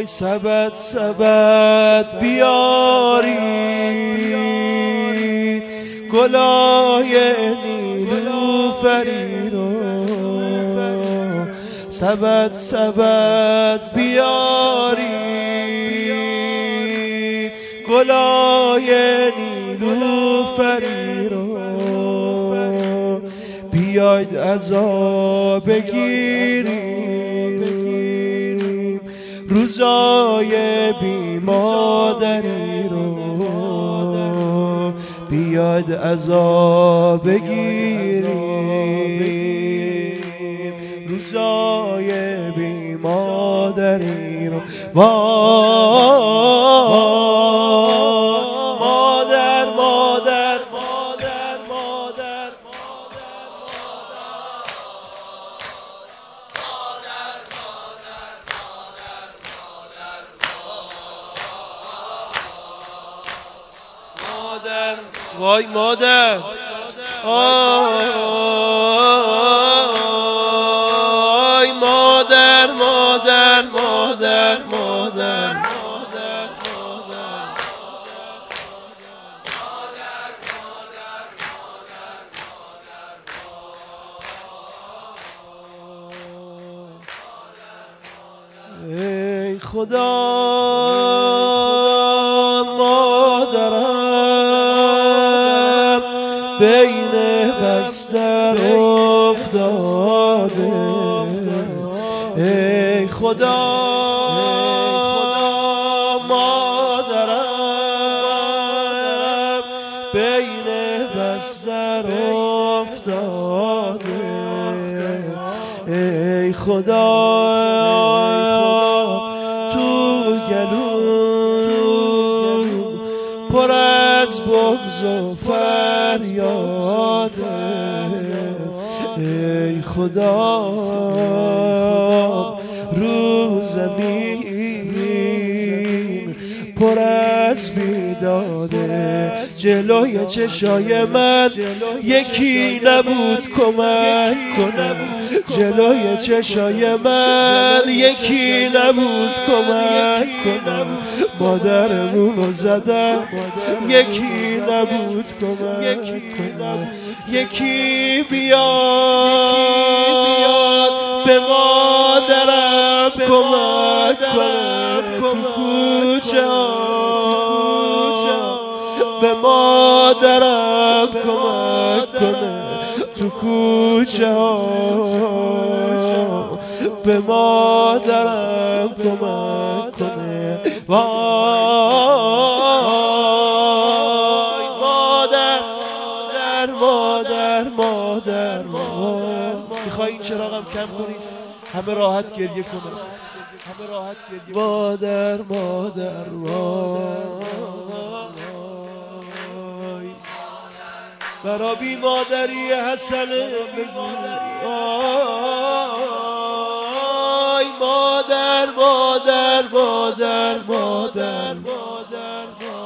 سبد سبد بیارید گلای نیلوفری رو، سبد سبد بیارید گلای نیلوفری رو، بیاید عزا بگیریم روزای بی مادری رو، بیاید عزا بگیریم روزای بی مادری رو. مادر مادر مادر مادر مادر، وای مادر، آی مادر مادر مادر مادر ای خدا مادرم بین بستر افتاده، ای خدا مادرم بین بستر افتاده، ای خدا تو گلوم پر از بغض و فریاده، ای خدا رو زمین پر از بیداده، جلوی چشای من یکی نبود کمک کنم، جلوی چشای من یکی نبود کمک کنم، مادرمونو زدم یکی نبود کمک کنم، یکی بیاد به مادرم کمک کنم تو کوچه ها، به مادرم کمک کنه تو کوچه ها، به مادرم کمک کنه. وای مادر مادر مادر مادر، میخوایی این چراغم کم کنی همه راحت گریه کنه، همه راحت گریه. مادر مادر برا بی مادری حسن بگیر، آی مادر مادر مادر مادر مادر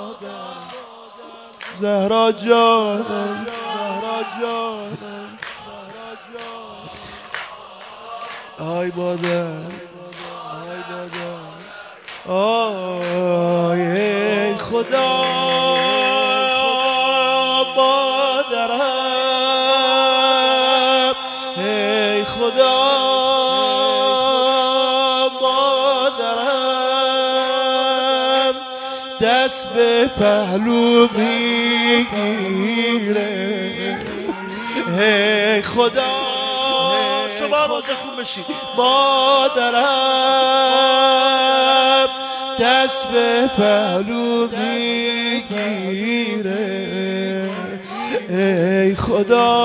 زهرا جانم، زهرا جانم، آی مادر، آی مادر، آی ای خدا مادرم، ای خدا مادرم دست به پهلو میگیره، ای خدا شما روز خوب بشید، مادرم دست به پهلو میگیره، ای خدا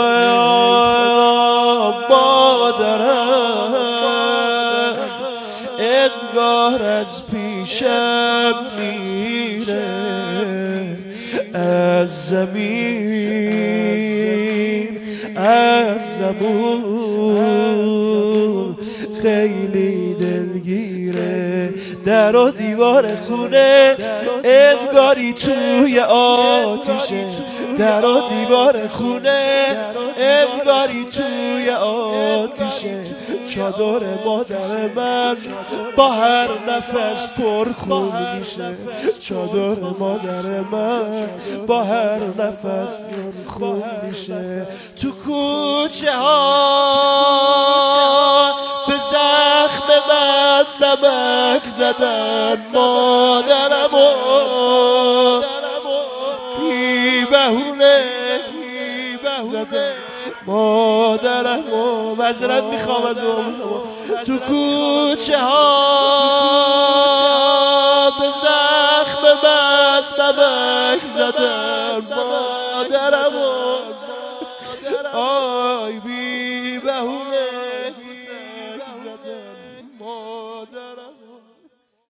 مادرم انگار از پیشم میره، از زمین از زمون خیلی دلگیره، در و دیوار خونه انگاری توی آتیشه، در و دیوار خونه انگاری توی آتیشه. چادر مادر من با هر نفس پرخون میشه. چادر مادر من با هر نفس پرخون میشه. تو کوچه ها به زخم من نمک زدن مادرمو، بی بهونه زدن مادرمو. معذرت میخوام از اون. تو کوچه ها به زخم من نمک زدن